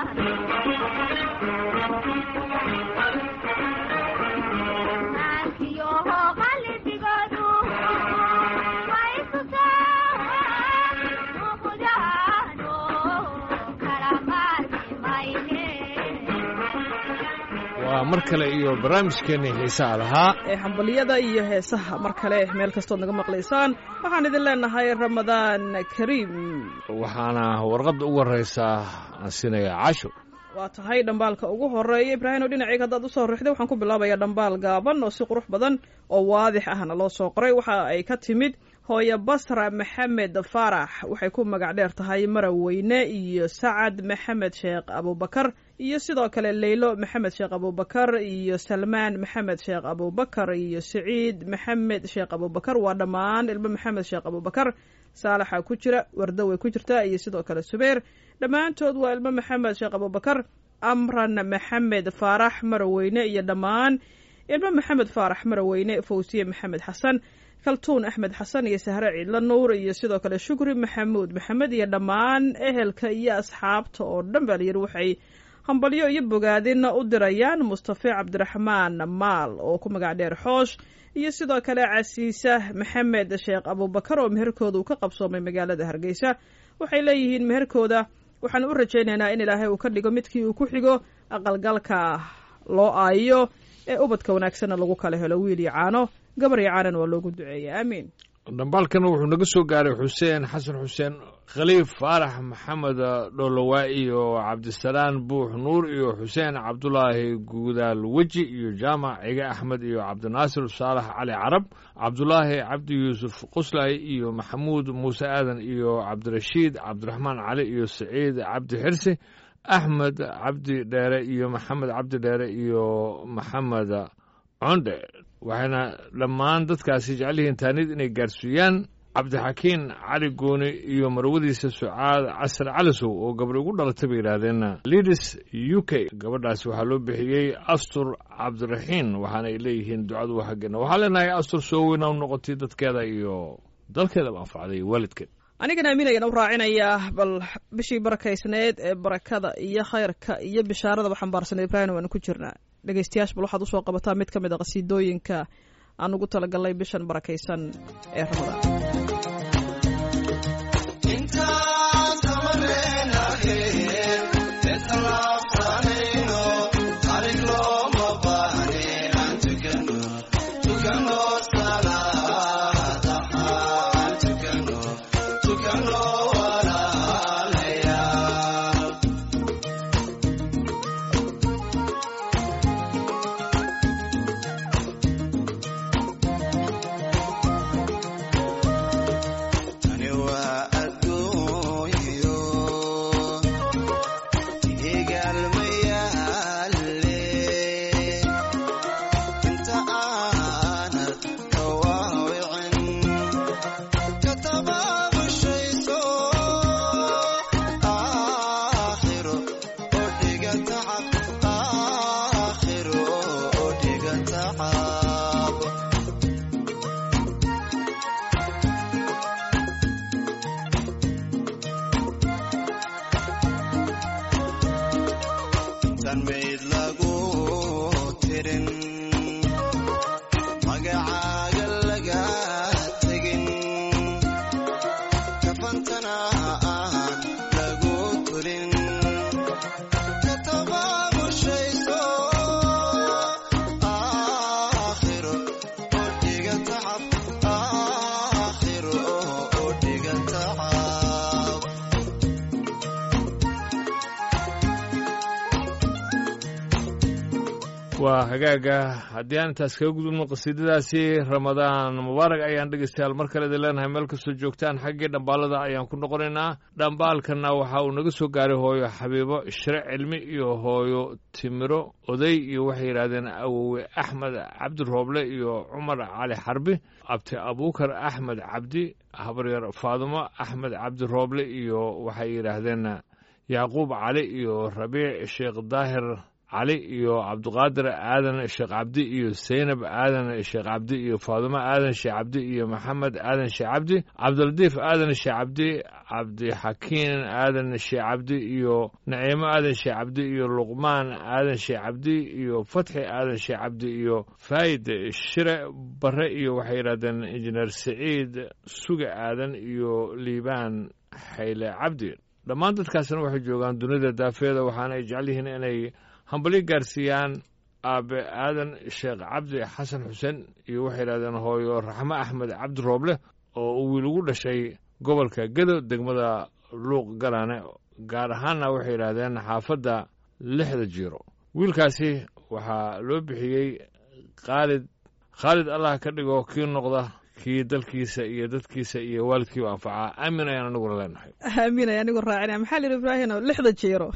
waa mar kale iyo barnaamijkeennii xiisaha lahaa ee hambaliyada iyo heesaha mar kale meel kastood naga maqlaysaan waxaan idin leenahay ramadaan kariim waxaana warqadda ugu horraysaa aan siinaya caasho waa tahay dhambaalka ugu horeeya ibraahim oo dhinacayga haddaad usoo rixday waxaan ku bilaabayaa dhambaal gaaban oo si qurux badan oo waadix ahna loo soo qoray waxa ay ka timid hooyo basra maxamed faarax waxay ku magac dheer tahay maraweyne iyo sacad maxamed sheekh abubakar iyo sidoo kale leylo maxamed sheekh abubakar iyo salmaan maxamed sheekh abubakar iyo siciid maxamed sheekh abubakar waa dhammaan ilmo maxamed sheekh abubakar saalaxa ku jira wardo way ku jirtaa iyo sidoo kale subeer dhammaantood waa ilmo maxamed sheekh abubakar amran maxamed faarax maraweyne iyo dhammaan ilmo maxamed faarax maraweyne fawsiye maxamed xasan kaltuun axmed xasan iyo sahre ciidla nuur iyo sidoo kale shukri maxamuud maxamed iyo dhammaan ehelka iyo asxaabta oo dhan baa layidhi waxay hambalyo iyo bogaadina u dirayaan mustafe cabdiraxmaan maal oo ku magac dheer xoosh iyo sidoo kale casiisa maxamed sheekh abubakar oo meherkooda uu ka qabsoomay magaalada hargeysa waxay leeyihiin meherkooda waxaan u rajaynaynaa in ilaahay uu ka dhigo midkii uu ku xigo aqalgalka loo aayo ee ubadka wanaagsanna lagu kala helo wiil iyo caano gabar iyo caanana waa loogu duceeya aamiin dhambaalkana wuxuu naga soo gaaray xuseen xasan xuseen khaliif faarax maxamed dholowaa iyo cabdisalaan buux nuur iyo xuseen cabdulaahi guudaal weji iyo jaamac cige axmed iyo cabdinaasir saalax cali carab cabdulaahi cabdi yuusuf quslay iyo maxamuud muuse aadan iyo cabdirashiid cabdiraxmaan cali iyo saciid cabdi xirsi axmed cabdi dheere iyo maxamed cabdi dheere iyo maxamed condhe waxayna dhammaan dadkaasi jecel yihiin taanid inay gaarsiiyaan cabdixakiin cali gooni iyo marwadiisa sucaad casar calisow oo gabadh ugu dhalatay bay yidhaahdeen lidis u k gabadhaasi waxaa loo bixiyey astur cabdiraxiin waxaana ay leeyihiin ducadu waa xaggeena waxaa leenahay astur soo weyna u noqotay dadkeeda iyo dalkeedaba anfacday waalidkeed anigana aaminayana u raacinayaa bal bishii barakaysneed ee barakada iyo khayrka iyo bishaaradaba xambaarsanay ibraahim waanu ku jirnaa dhegaystayaasha bal waxaad usoo qabataa mid ka mid a qasiidooyinka aan ugu talagalnay bishan barakaysan ee ramadaan waa hagaaga haddii aan intaas kaga gudubno qasiidadaasi ramadaan mubaarak ayaan dhegaystayaal mar kale idin leenahay meel kastoo joogtaan xaggii dhambaalada ayaan ku noqonaynaa dhambaalkana waxa uu naga soo gaaray hooyo xabiibo shire cilmi iyo hooyo timiro oday iyo waxay yidhaahdeen awowe axmed cabdirooble iyo cumar cali xarbi abti abuukar axmed cabdi habaryar faadumo axmed cabdirooble iyo waxay yidhaahdeen yacquub cali iyo rabiic sheekh daahir cali iyo cabdiqaadir aadan sheekh cabdi iyo saynab aadan sheekh cabdi iyo faadumo aadan sheekh cabdi iyo maxamed aadan sheekh cabdi cabdilatiif aadan sheekh cabdi cabdixakiin aadan sheekh cabdi iyo naciimo aadan sheekh cabdi iyo luqmaan aadan sheekh cabdi iyo fatxi aadan sheekh cabdi iyo faayid shire bare iyo waxay yidhahdeen injineer saciid suga aadan iyo liibaan xayle cabdi dhammaan dadkaasna waxay joogaan dunida daafeeda waxaana ay jecel yihiin inay hambalyo gaarsiiyaan aabe aadan sheekh cabdi xasan xuseen iyo waxay yidhahdeen hooyo raxmo axmed cabdi rooble oo uu wiil ugu dhashay gobolka gedo degmada luuq galaane gaar ahaanna waxay yidhaahdeen xaafadda 6 jiiro wiilkaasi waxaa loo bixiyey khaalid allah ka dhigo kii noqda kii dalkiisa iyo dadkiisa iyo waalidkii u anfacaa aamin ayaan aniguna leenahay aamin ayaan anigu raacina maxaa lihi ibraahino 6 jiiro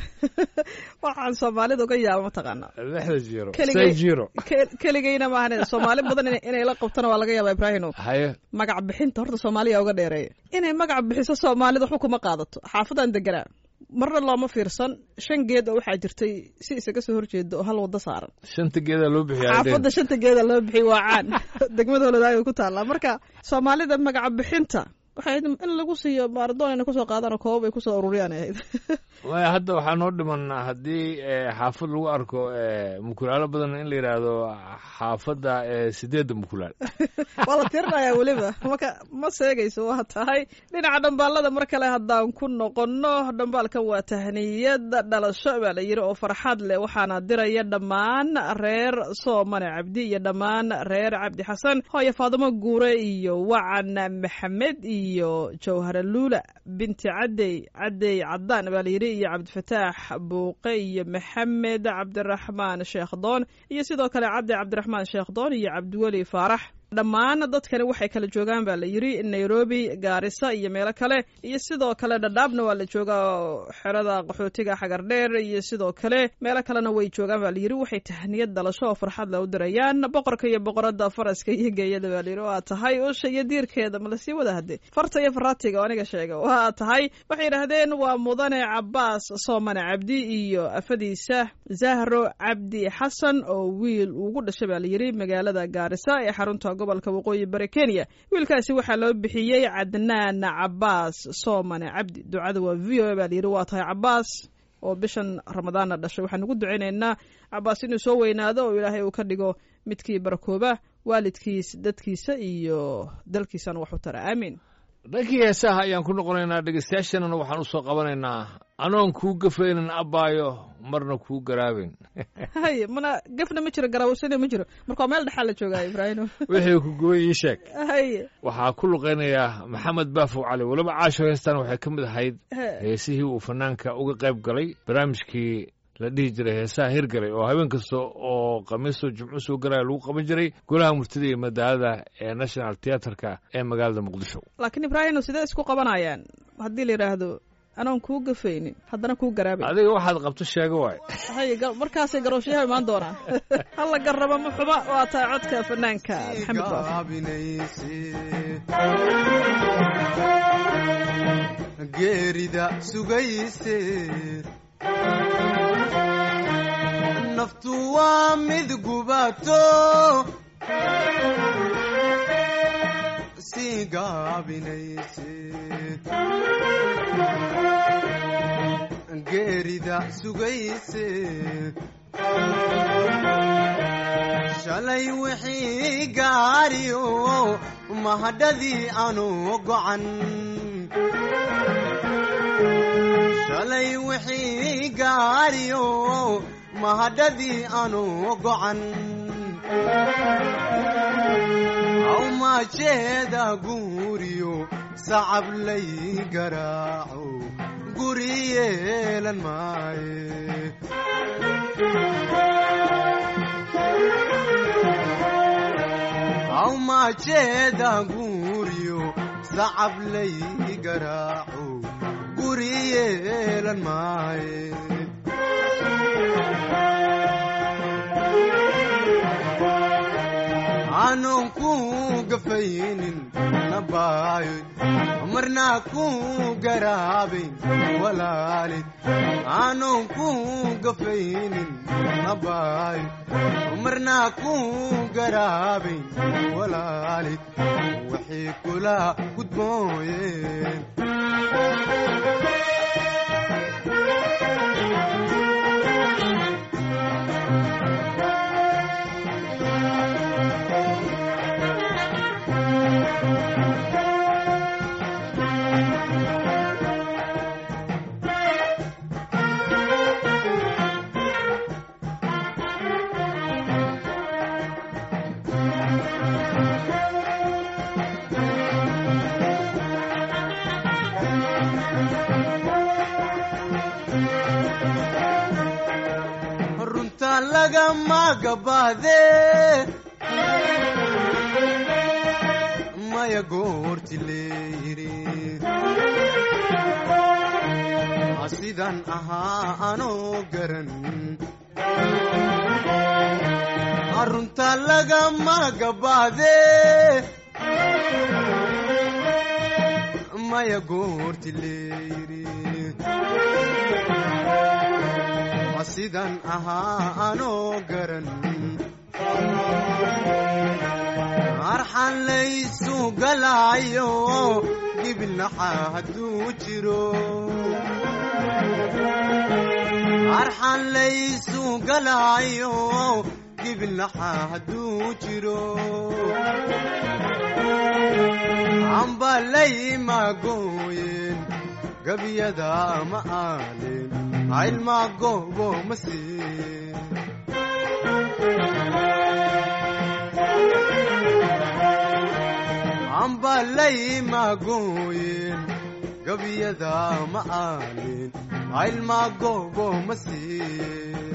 waxaan soomaalida uga yaaba mataqaana 6 jiiro 6 jiiro keligayna maahan soomaali badan inay la qabtana waa laga yaabaa ibraahino haye magac bixinta horta soomaaliya uga dheereeya inay magac bixiso soomaalida waxba kuma qaadato xaafadan deganaa marna looma fiirsan 5 geed oo waxaa jirtay si isaga soo horjeedo oo hal wada saaran 5 geeda loo bixiyaa xaafadda 5 geeda loo bixiyay waa caan degmada Hooladaaga ku taala marka soomaalida magac bixinta waxay in lagu siiyo maardoon inay ku soo qaadaan koob ay ku soo ururiyaan ahayd way hadda waxaa noo dhiman haddii xaafad lagu arko mukulaalo badan in la yiraahdo xaafadda 8 mukulaal wala tirnaya waliba marka ma seegayso waa tahay dhinaca dhambaalada mar kale haddaan ku noqono dhambaalkan waa tahniyad dhalasho baa la yiri oo farxad leh waxaana diraya dhammaan reer Soomane Cabdi iyo dhammaan reer Cabdi Xasan hooyo Faadimo Guure iyo Wacan Maxamed iyo Jawhara Luula binti Cadey Cadaan baa la yiri iyo Cabdifataax Buuqe iyo Maxamed Cabdiraxmaan Sheekh Doon iyo sidoo kale Cabdiraxmaan Sheekh Doon iyo Cabdiwali Faarax dhammaan dadkani waxay kala joogaan baa la yiri Nairobi Gaarisa iyo meelo kale iyo sidoo kale Dhadhaabna waa la joogaa xerada qaxootiga xagar dheer iyo sidoo kale meelo kalena way joogaan baa la yiri waxay tahniyad dhalasho oo farxad leh u dirayaan boqorka iyo boqorada faraska iyo geeyada baa la yiri waa tahay usha iyo diirkeeda ma la sii wada hadee farta iyo faraatiga aniga sheega waa tahay waxay yiraahdeen waa mudane Cabbaas Soomane Cabdi iyo afadiisa Zahro Cabdi Xasan oo wiil ugu dhashay baa la yiri magaalada Gaarisa ee xarunta gobolka waqooyi bari Kenya wiilkaasi waxaa loo bixiyay Cadnaan Cabbaas Soomane Cabdi ducada waa VOA baa yiri waa tahay Cabbaas oo bishan Ramadaan dhashay waxaan ugu duceynaynaa Cabbaas inuu soo weynaado oo Ilaahay uu ka dhigo midkii barakooba waalidkiis dadkiisa iyo dalkiisana wax u tara aamin dhankii heesaha ayaan ku noqonaynaa dhegeystayaashana waxaan u soo qabanaynaa anoon kuu gafaynin abbaayo marna kuu garaaben hay mana gafna ma jiro garaawsana ma jiro marka meel dhaxal la joogaa Ibraahim wixii ku gooy ii sheeg hay waxaa ku luqeynaya Maxamed Baafow Cali waliba caasho heestan waxay ka mid ahayd heesihii uu fanaanka uga qayb galay barnaamijkii la dhihi jiray heesaha hirgalay oo habeen kasta oo khamiiso jimco soo galaya lagu qaban jiray golaha murtida iyo madaalada ee National Theatre-ka ee magaalada Muqdisho laakiin Ibraahim sidee isku qabanayaan haddii la yiraahdo anoon kuu gafaynin haddana kuu garaabay adiga waxaad qabto sheego waay hay markaasay garooshaha imaan doonaan halla garraba ma xuba waa taa codka fanaanka Maxamed Baafow geerida sugayse naftu waa mid gubato sii gaabinayse geerida sugayse shalay wixii gaariyo mahadhadii aanu gocan shalay wixii gaariyo mahadhadii aanu gocan aw maajeeda guuriyo sacab lay garaaco guri yeelan maaye aw maajeeda guuriyo sacab lay garaaco guri yeelan maaye aanon ku gafaynin nabaayid marnaa ku garaabayn walaalid aanon ku gafaynin nabaayid marnaa ku garaabayn walaalid waxay kula gudbooyeen lagama gabaade maya goorti leeyiri sidan ahaa anoo garan arunta lagama gabaade maya goorti leeyiri sidan ahaa anoo garan arxan laysu galaayo gibilnaxa hadduu jiro arxan laysu galaayo gibilnaxa hadduu jiro ambalay magooyen gabiyada ma aalin ilma goobo masiin ambalay magooyin gabiyada ma aalin ilma goobo masiin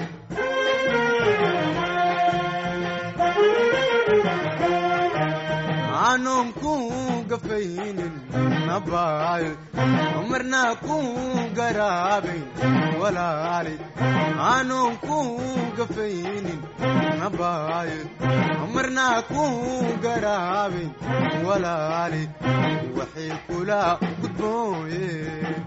aanon ku gafaynin nabaayid marnaa ku garaabayn walaalid aanon ku gafaynin nabaayid marnaa ku garaabayn walaalid waxay kula gudbooyeen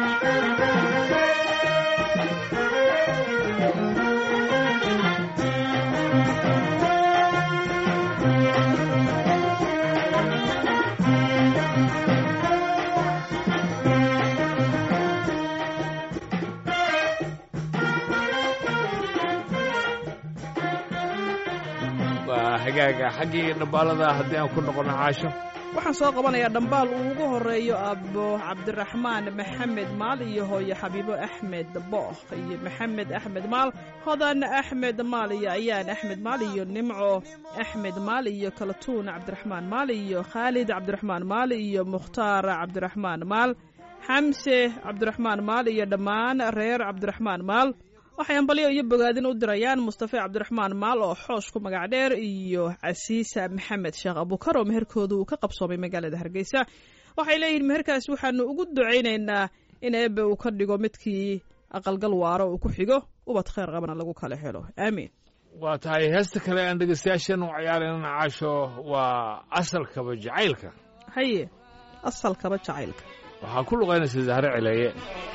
hagaaga xaggii dhambaalada haddii aan ku noqono caasho waxaan soo qabanayaa dhambaal uu ugu horeeyo abbo cabdiraxmaan maxamed maal iyo hooyo xabiibo axmed booh iyo maxamed axmed maal hodan axmed maal iyo ayaan axmed maal iyo nimco axmed maal iyo kalatuun cabdiraxmaan maal iyo khaalid cabdiraxmaan maal iyo mukhtaar cabdiraxmaan maal xamse cabdiraxmaan maal iyo dhammaan reer cabdiraxmaan maal waxay ambalyo iyo bogaadin u dirayaan mustafe cabdiraxmaan maal oo xoosh ku magac dheer iyo casiisa maxamed sheekh abukar oo meherkooda uu ka qabsoomay magaalada hargeysa waxay leeyihiin meherkaas waxaanu ugu ducaynaynaa in eebbe uu ka dhigo midkii aqalgal waaro uu ku xigo ubad khayr qabana lagu kala helo aamiin waa tahay heesta kale aan dhegeystayaashan u ciyaarayna caasho waa asalkaba jacaylka haye asalkaba jacaylka waxaa ku luqaynaysa zahre celeeye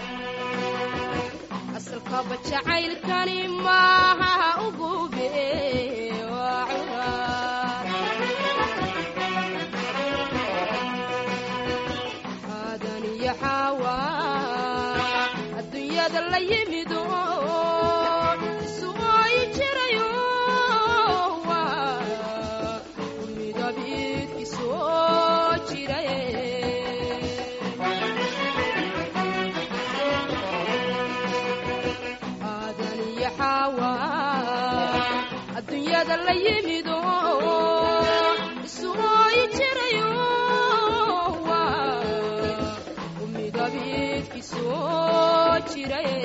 asalkaba jacaylkani maaha ugube aadan iyo xaawa adduunyada la yimido isugoy jirayo midabidki soo jiraye adduunyada la yimido isugoy jirayo midabidki soo jiraye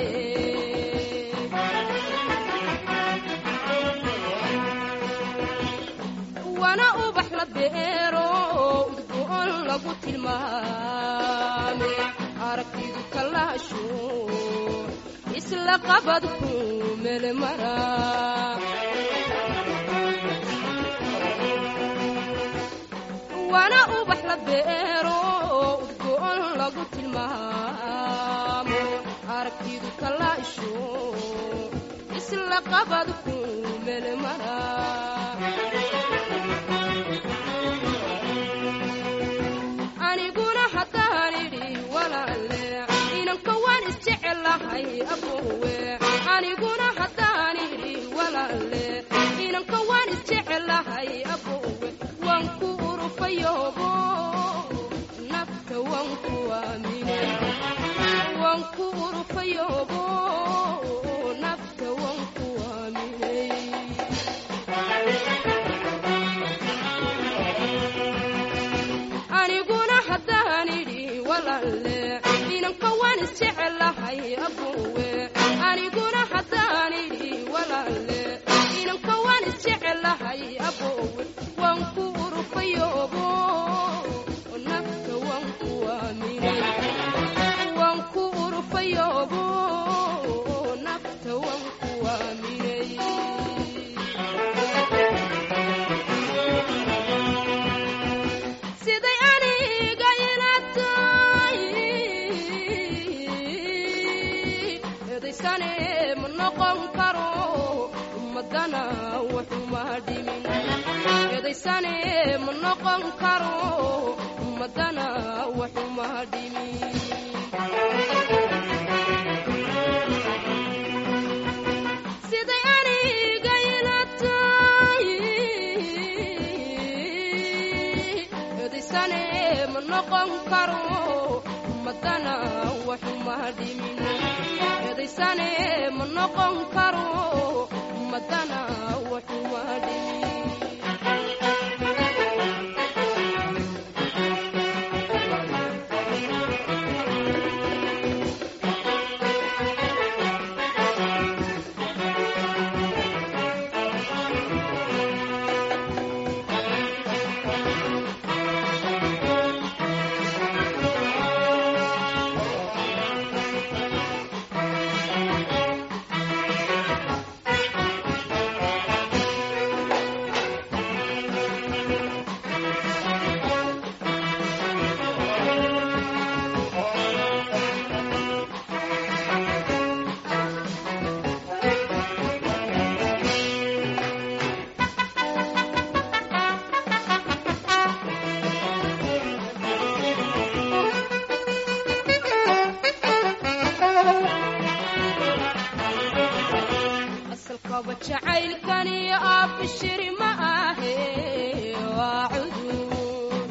wana ubax la beero udgoon lagu tilmaame aragtidu kalaasho isla qabadku meelmara beero udgoon lagu tilmaamo aragtidu kalaasho isla qabad ku melmara aniguna haddaan idhi walaale inanka waan isjecelahay aboowe aniguna haddaan idhi walaale inanka waan isjecelahay aboowe waan ku urufayoobo nafta waan ku aaminay waan ku urufayoobo nafta waan ku aaminay aniguna haddaan idhi walaale inanka waan isjecelahay aboowe aniguna haddaan idhi walaale inanka waan isjecelahay aboowe waan ku urufayoobo nafta waan ku aaminay waan ku urufayoobo nafta waan ku aaminay siday aniga ila tahay eedaysane ma noqon karo ummadana waxuma dhimin eedaysane ma noqon karo ummadana waxuma dhimin siday aniga ila tahay eedaysane ma noqon karo ummadana waxuma dhimin eedaysane ma noqon karo ummadana waxuma dhimin asalkaba jacaylkani abshiri ma ahe waa cudur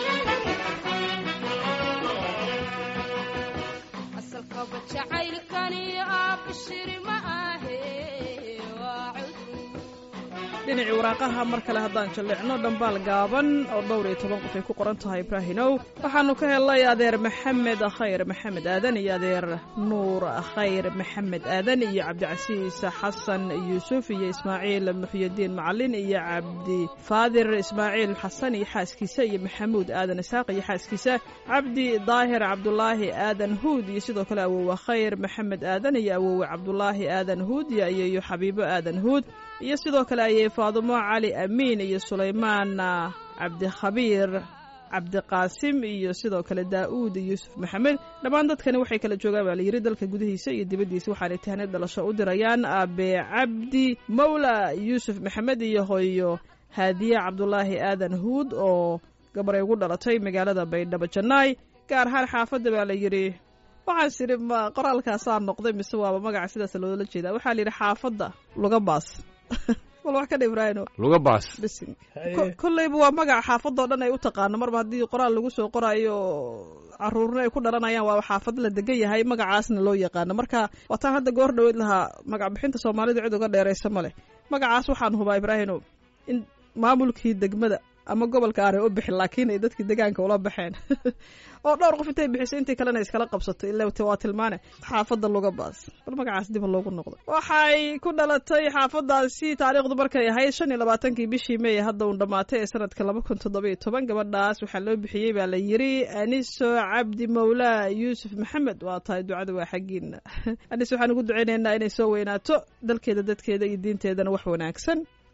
asalkaba jacaylkani abshiri ma ahe waa cudur dhinacii waraaqaha mar kale haddaan jalleecno dhambaal gaaban oo 12 qof ay ku qoran tahay ibraahinow waxaanu ka helnay adeer maxamed khayr maxamed aadan iyo adeer nuur khayr maxamed aadan iyo cabdicasiis xasan yuusuf iyo ismaaciil muxyidiin macalin iyo cabdi faadir ismaaciil xasan iyo xaaskiisa iyo maxamuud aadan isaaq iyo xaaskiisa cabdi daahir cabdulaahi aadan huud iyo sidoo kale awowe khayr maxamed aadan iyo awowe cabdulaahi aadan huud iyo ayeeyo xabiibo aadan huud iyo sidoo kale ayay faadumo cali amiin iyo sulaymaan cabdikhabiir cabdiqaasim iyo sidoo kale daa'uud yuusuf maxamed dhammaan dadkani waxay kala joogaan baa la yidhi dalka gudihiisa iyo dibaddiisa waxaanay tahnid dhalasho u dirayaan aabe cabdi mawla yuusuf maxamed iyo hooyo haadiye cabdulaahi aadan huud oo gabaray ugu dhalatay magaalada baydhabo jannaay gaar ahaan xaafadda baa la yidhi waxaan sidhi ma qoraalkaasaa noqday mise waaba magaca sidaas loola jeedaa waxaa la yidhi xaafadda luga baas wal wax ka dhibrayno luga baas bisin kullayba waa magaca xaafadoo dhan ay u taqaano marba haddii qoraal lagu soo qoraayo caruurna ay ku dhalanayaan waa xaafad la degan yahay magacaasna loo yaqaano marka waataan hadda goor dhaweyd lahaa magac bixinta soomaalida cid uga dheeraysa ma leh magacaas waxaan hubaa ibraahino in maamulkii degmada ama gobolka aanay u bixin laakiin ay dadkii degaanka ula baxeen oo dhowr qof intay bixisay intii kalena iskala qabsato ilaa waa tilmaane xaafadda luga baas bal magacaas dib loogu noqdo waxay ku dhalatay xaafadaasi taariikhdu markay ahayd 25 bishii May hadda uu dhamaatay ee sanadka 2017 gabadhaas waxaa loo bixiyay baa la yiri Aniso Cabdi Mawla Yuusuf Maxamed waa tahay ducada waa xaqiina Aniso waxaan ugu duceynaynaa inay soo weynaato dalkeeda dadkeeda iyo diinteedana wax wanaagsan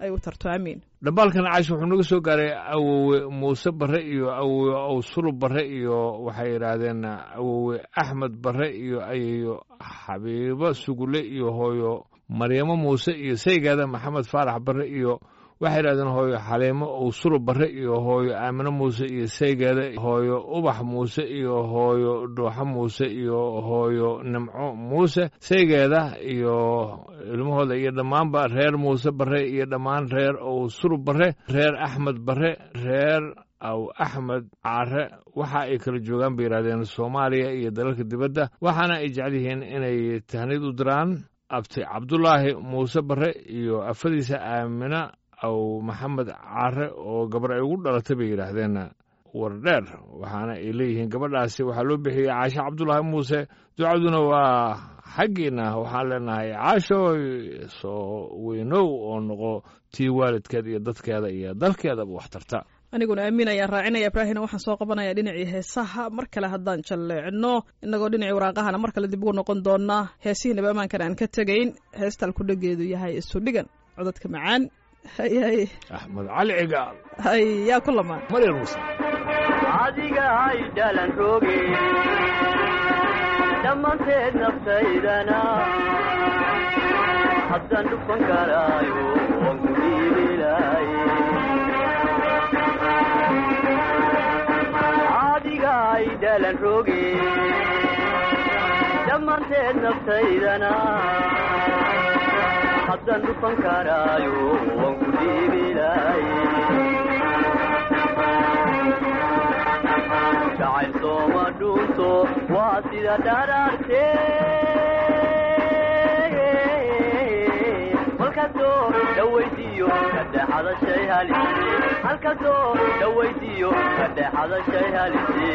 ay u tarto amiin. dhambaalkan caash wuxuu naga soo gaaray awowe muuse barre iyo awowe awsulub barre iyo waxay yidhaahdeen awowe axmed barre iyo ayayo xabiibo sugule iyo hooyo maryamo muuse iyo saygeeda maxamed faarax barre iyo waxay yidhahdeen hooyo xaliimo awsulub barre iyo hooyo aamino muuse iyo saygeeda hooyo ubax muuse iyo hooyo dhuuxo muuse iyo hooyo nimco muuse saygeeda iyo ilmahooda iyo dhammaanba reer muuse barre iyo dhammaan reer awsulub barre reer axmed barre reer aw axmed care waxa ay kala joogaan bay yidhahdeen soomaaliya iyo dalalka dibadda waxaana ay jecel yihiin inay tahnid u diraan abti cabdulaahi muuse barre iyo afadiisa aamina aw maxamed care oo gabar ay ugu dhalatay bay yidhaahdeen wardheer waxaana ay leeyihiin gabadhaasi waxaa loo bixiyey caasho cabdulaahi muuse ducaduna waa xaggiina waxaan leenahay caasho soo weynow oo noqo tii waalidkeed iyo dadkeeda iyo dalkeedaba wax tarta. aniguna aamin ayaan raacinaya ibraahimna waxaan soo qabanayaa dhinacii heesaha mar kale haddaan jalleecno innagoo dhinacii waraaqahana mar kale dib ugu noqon doonaa heesihii naba ammaankan aan ka tegayn heestal ku dhageedu yahay isu dhigan codadka macaan hay axmed cali cigaal hay yaa ku lamaan maryar muuse adiga ay dhalan rooge dhammaanteed naftaydana haddaan dhufan karaayo waan ku dhiibilaaye adiga ay dhalan rooge dhammaanteed naftaydana haddaan dhufan karaayo waan ku dhiibilaaye jacayl sooma dhuunto waa sida dharaarte halkasoo dhawaysiiyo kadhexada shay halise halkasoo dhawaysiiyo kadhexada shay halise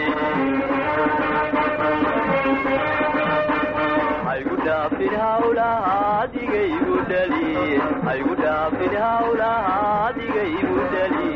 haygu dhaafin hawlaha adigaygu dhali haygu dhaafin hawlaha adigaygu dhali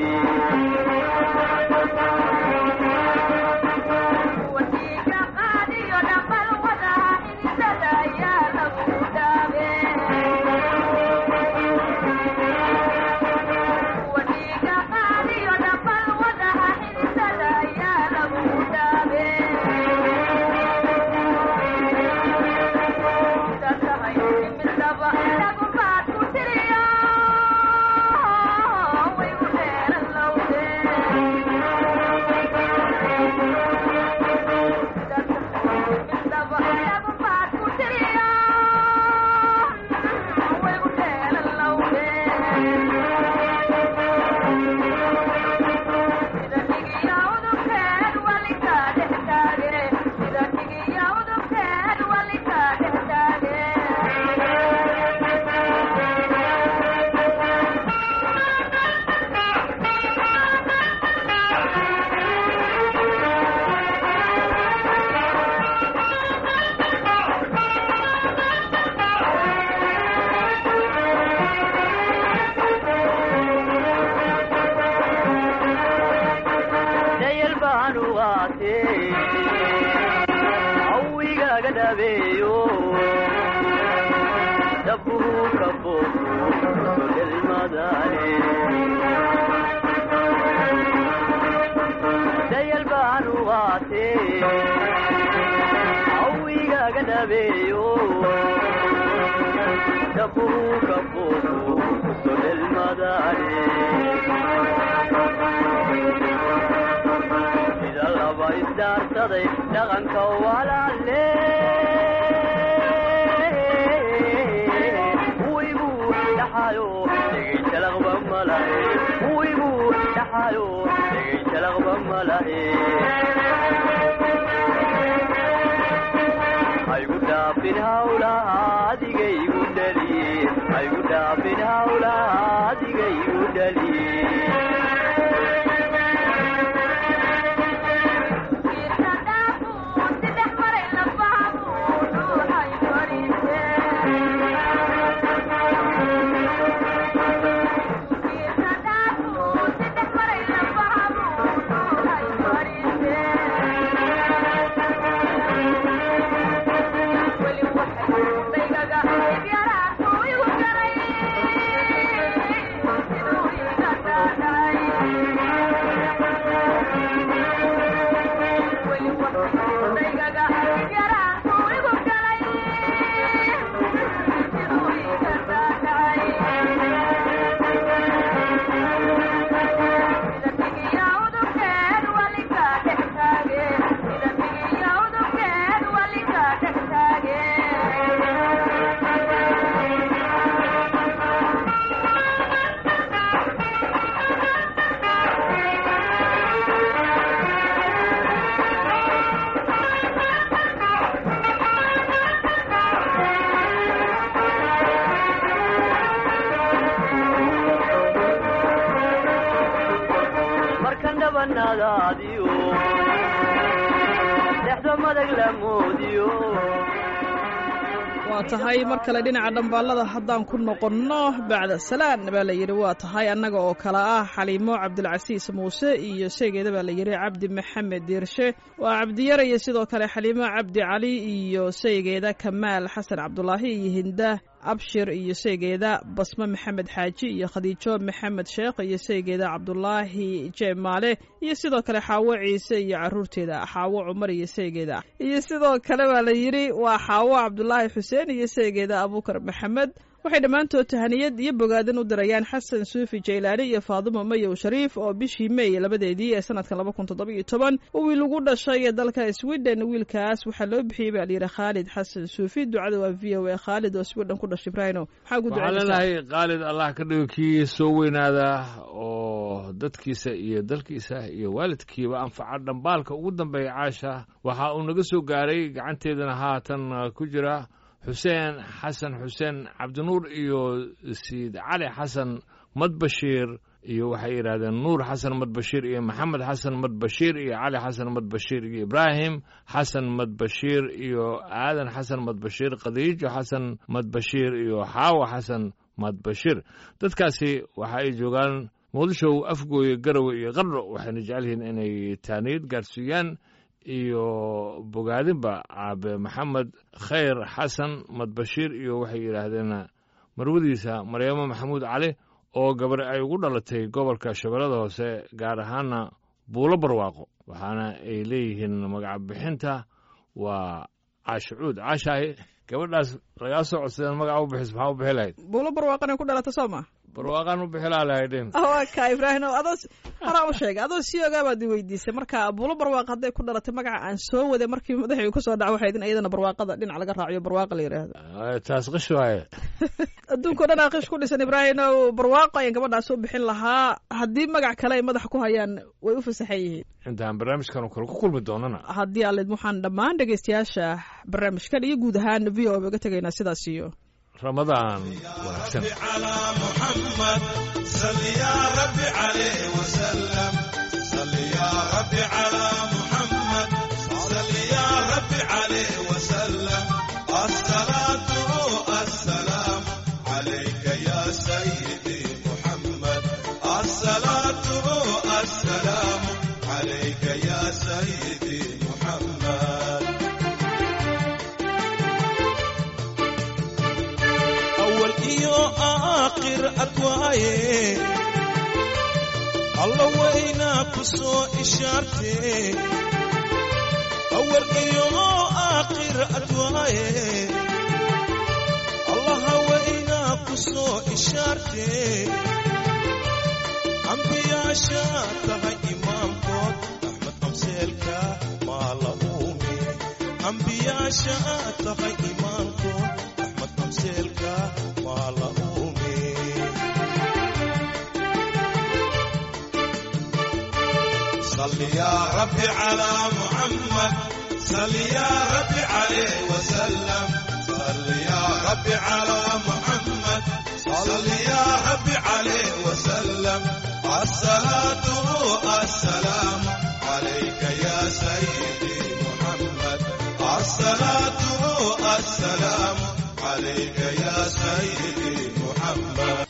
dhaqanka walaale wigu dhaxayo dhegayta laqba malahe wigu dhaxayo dhegayta laqba malahe haygu dhaafin hawlaha adigaygu dhali haygu dhaafin hawlaha adigaygu dhali dhabanadaadiyo dhexda madag la moodiyo waa tahay mar kale dhinaca dhambaalada haddaan ku noqonno bacda salaan baa la yidhi waa tahay annaga oo kale ah xaliimo cabdilcasiis muuse iyo sheegeeda baa la yidhi cabdi maxamed diirshe waa cabdiyare iyo sidoo kale xaliimo cabdi cali iyo sheegeeda kamaal xasan cabdulaahi iyo hinda abshir iyo sheegeeda basme maxamed xaaji iyo khadiijo maxamed sheekh iyo sheegeeda cabdulaahi jeemaale iyo sidoo kale xaawo ciise iyo caruurteeda xaawo cumar iyo sheegeeda iyo sidoo kale baa la yidhi waa xaawo cabdulaahi xuseen iyo sheegeeda abuukar maxamed waxay dhammaantood tahaniyad iyo bogaadin u dirayaan xasan suufi jaylaani iyo faadimo mayow shariif oo bishii meey labadeedii ee sanadka 2017 uu wiil ugu dhashay dalka Sweden wiilkaas waxaa loo bixiyay baa la yidhi Khalid xasan suufi ducada waa VOA Khalid oo Sweden ku dhashay Ibrahimo waxaa ku ducaynahay Khalid Allah ka dhigo kii soo weynaada oo dadkiisa iyo dalkiisa iyo waalidkiiba anfaca dhambaalka ugu dambeeya caasha waxa uu naga soo gaaray gacanteedana haatan ku jira xuseen xasan xuseen cabdinuur iyo siid cali xasan madbashiir iyo waxay yidhaahdeen nuur xasan madbashiir iyo maxamed xasan madbashiir iyo cali xasan madbashiir iyo ibraahim xasan madbashiir iyo aadan xasan madbashiir khadiijo xasan madbashiir iyo xaawa xasan madbashiir dadkaasi waxa ay joogaan muqdisho afgooye garowe iyo qardho waxayna jecel yihiin inay taaniyad gaarsiiyaan iyo bogaadinba aabe maxamed khayr xasan madbashiir iyo waxay yidhaahdeen marwadiisa maryamo maxamuud cali oo gabar ay ugu dhalatay gobolka shabeellada hoose gaar ahaana buulo barwaaqo waxaana ay leeyihiin magaca bixinta waa caashucuud caashahay gabadhaas lagaa soo codsadeen magaca u bixis maxaa u bixi lahayd buulo barwaaqana ku dhalata soo ma barwaaqaan u bixilaa lahaydeen ka Ibrahim adoo horaa u sheegay adoo si ogaa baad weydiisay marka buulo barwaaq hadday ku dhalatay magaca aan soo waday markii madaxay ku soo dhac waxay idin ayadana barwaaqada dhinac laga raaciyo barwaaqa la yiraahdo taas qish waaye adduunka dhan qish ku dhisan Ibrahim barwaaqo ayaan gabadhaas u bixin lahaa haddii magac kale ay madax ku hayaan way u fasaxan yihiin intaan barnaamijkan kale ku kulmi doonana haddii alle waxaan dhammaan dhageystayaasha barnaamijkan iyo guud ahaan VOA uga tagaynaa sidaas iyo رمضان ونحسن على محمد صل يا رب عليه وسلم صل يا رب على محمد صل يا رب عليه وسلم الصلاة والسلام عليك يا سيدي محمد الصلاة والسلام عليك يا سيدي محمد آخر أدواye الله وينا كسو إشارتي أول يوم آخر أدواye الله وينا كسو إشارتي أنبياء شاتها إمامكم أحمد أمسيلك ما لهومي أنبياء شاتها إمامكم أحمد أمسيلك صل يا ربي على محمد صل يا ربي عليه وسلم صل يا ربي على محمد صل يا ربي عليه وسلم الصلاة والسلام عليك يا سيدي محمد الصلاة والسلام عليك يا سيدي محمد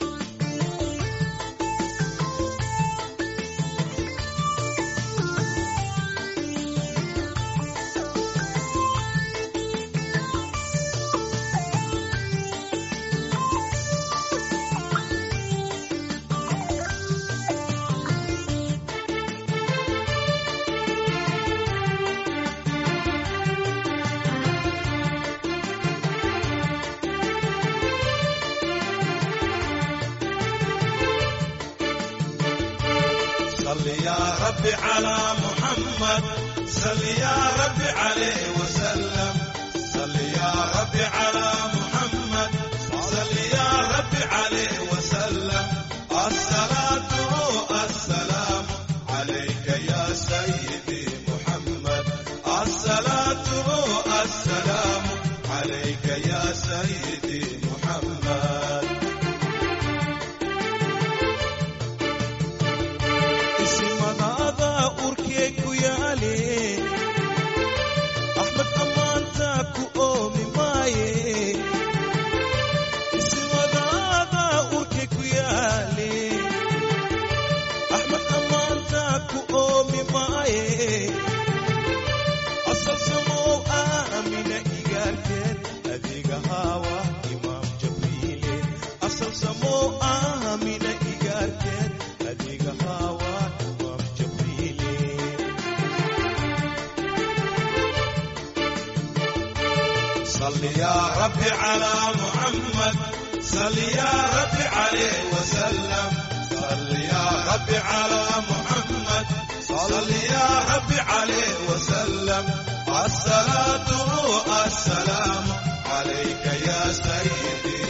صل يا ربي على محمد صل يا ربي عليه وسلم صل يا ربي على محمد صل يا ربي عليه وسلم الصلاة والسلام عليك يا سيدي محمد الصلاة والسلام عليك يا سيدي محمد اسم هذا صل يا ربي على محمد صل يا ربي عليه وسلم صل يا ربي على محمد صل يا ربي عليه وسلم الصلاة والسلام عليك يا سيدي